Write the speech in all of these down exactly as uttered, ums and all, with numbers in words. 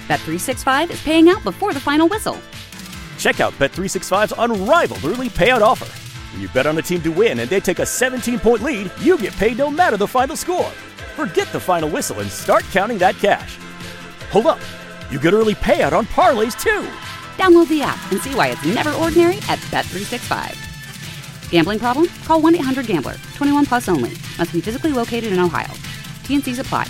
Bet three sixty-five is paying out before the final whistle. Check out Bet three sixty-five's unrivaled early payout offer. When you bet on a team to win and they take a seventeen-point lead, you get paid no matter the final score. Forget the final whistle and start counting that cash. Hold up. You get early payout on parlays, too. Download the app and see why it's never ordinary at Bet three sixty-five. Gambling problem? Call one eight hundred gambler. twenty-one plus only. Must be physically located in Ohio. T N Cs apply.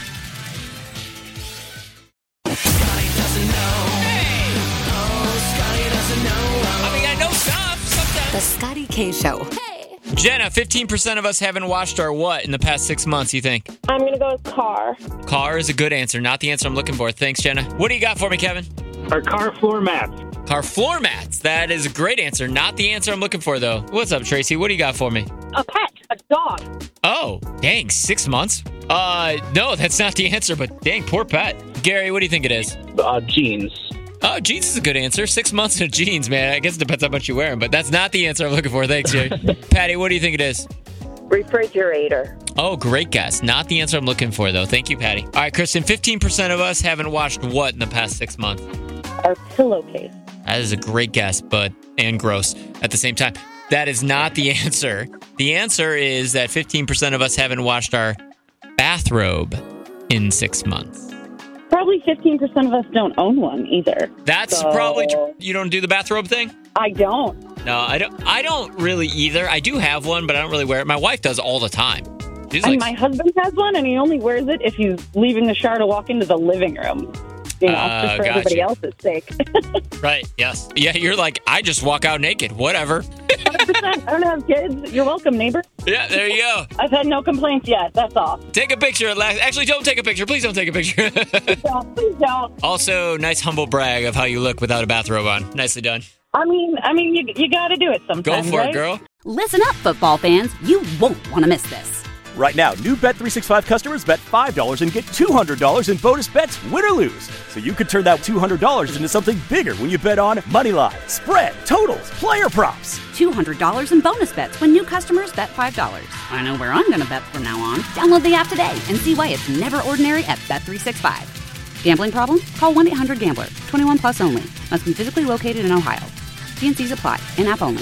Scotty doesn't know. Hey! Oh, Scotty doesn't know. I mean, I know stuff sometimes. The Scotty K Show. Hey! Jenna, fifteen percent of us haven't watched our what in the past six months, you think? I'm going to go with car. Car is a good answer, not the answer I'm looking for. Thanks, Jenna. What do you got for me, Kevin? Our car floor mats. Car floor mats. That is a great answer. Not the answer I'm looking for, though. What's up, Tracy? What do you got for me? A pet, a dog. Oh, dang, six months? Uh, no, that's not the answer, but dang, poor pet. Gary, what do you think it is? Uh, jeans. Oh, jeans is a good answer. Six months of jeans, man. I guess it depends how much you wear them, but that's not the answer I'm looking for. Thanks, Jerry. Patty, what do you think it is? Refrigerator. Oh, great guess. Not the answer I'm looking for, though. Thank you, Patty. All right, Kristen, fifteen percent of us haven't watched what in the past six months? Our pillowcase. That is a great guess, but and gross at the same time. That is not the answer. The answer is that fifteen percent of us haven't washed our bathrobe in six months. Probably fifteen percent of us don't own one either. That's so... probably tr- you don't do the bathrobe thing? I don't. No, I don't. I don't really either. I do have one, but I don't really wear it. My wife does all the time. She's and like, my husband has one, and he only wears it if he's leaving the shower to walk into the living room. You know, Uh, just for gotcha. everybody else's sake. right? Yes. Yeah. You're like, I just walk out naked. Whatever. one hundred percent. I don't have kids. You're welcome, neighbor. Yeah. There you go. I've had no complaints yet. That's all. Take a picture. At last. Actually, don't take a picture. Please don't take a picture. Please don't. Please don't. Also, nice humble brag of how you look without a bathrobe on. Nicely done. I mean, I mean, you you got to do it Go sometimes, for right? it, girl. Listen up, football fans. You won't want to miss this. Right now, new Bet three sixty-five customers bet five dollars and get two hundred dollars in bonus bets, win or lose. So you could turn that two hundred dollars into something bigger when you bet on money line, spread, totals, player props. two hundred dollars in bonus bets when new customers bet five dollars. I know where I'm going to bet from now on. Download the app today and see why it's never ordinary at Bet three sixty-five. Gambling problem? Call one eight hundred gambler. twenty-one plus only. Must be physically located in Ohio. T N Cs apply. In-app only.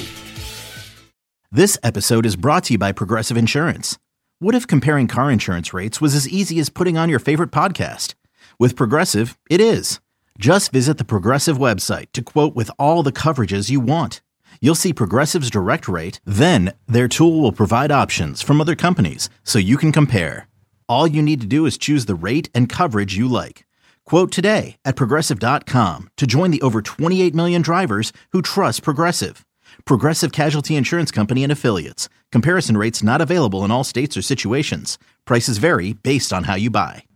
This episode is brought to you by Progressive Insurance. What if comparing car insurance rates was as easy as putting on your favorite podcast? With Progressive, it is. Just visit the Progressive website to quote with all the coverages you want. You'll see Progressive's direct rate, then their tool will provide options from other companies so you can compare. All you need to do is choose the rate and coverage you like. Quote today at Progressive dot com to join the over twenty-eight million drivers who trust Progressive. Progressive Casualty Insurance Company and Affiliates. Comparison rates not available in all states or situations. Prices vary based on how you buy.